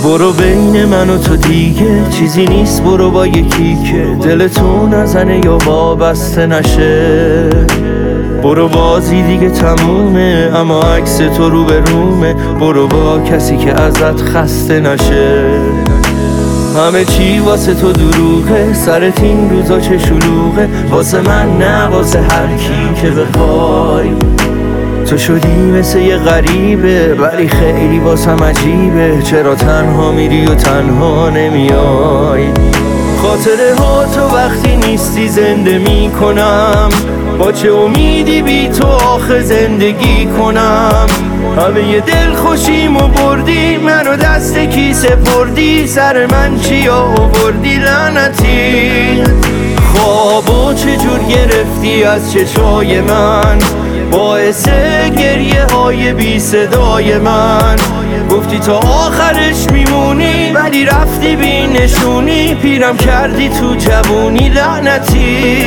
برو بین من و تو دیگه چیزی نیست، برو با یکی که دل تو نزنه یا وابسته نشه. برو بازی دیگه تمومه، اما عکس تو رو به رومه. برو با کسی که ازت خسته نشه. همه چی واسه تو دروغه، سرت این روزا چه شلوغه. واسه من نه واسه هر کی که بخوای. تو شدی مثل یه غریبه، ولی خیلی واسم عجیبه. چرا تنها میری و تنها نمیای؟ خاطره ها تو وقتی نیستی زنده میکنم. با چه امیدی بی تو آخه زندگی کنم؟ همه یه دل خوشیمو بردی، منو دست کی سپردی. سر من چی آوردی لعنتی؟ خوابو چجور گرفتی از چشای من، باعث گریه های بی صدای من. گفتی تا آخرش میمونی، ولی رفتی بی نشونی. پیرم کردی تو جوونی لعنتی.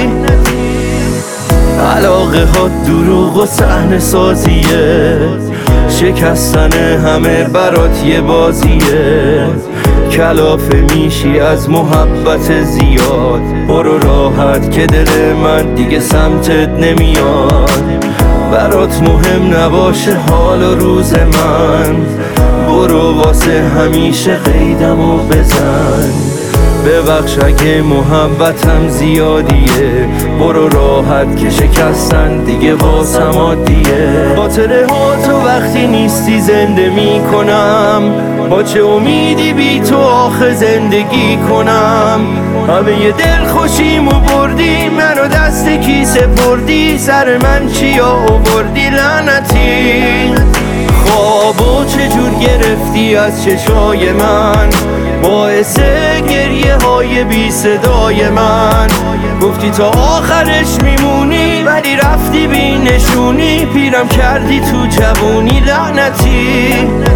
علاقه ها دروغ و صحنه سازیه، شکستن همه برات یه بازیه. کلافه میشی از محبت زیاد. برو راحت که دل من دیگه سمتت نمیاد. برات مهم نباشه حال و روز من. برو واسه همیشه قیدمو بزن. ببخش اگه محبتم زیادیه. برو راحت که شکستن دیگه واسم عادیه. خاطره ها تو وقتی نیستی زنده میکنم. با چه امیدی بی تو آخه زندگی کنم؟ همه یه دل خوشیمو بردی، منو دست کی سپردی. سر من چی آوردی لعنتی؟ خوابو چجور گرفتی از چشای من، باعث گریه های بی صدای من. گفتی تا آخرش میمونی، ولی رفتی بی نشونی. پیرم کردی تو جوونی لعنتی.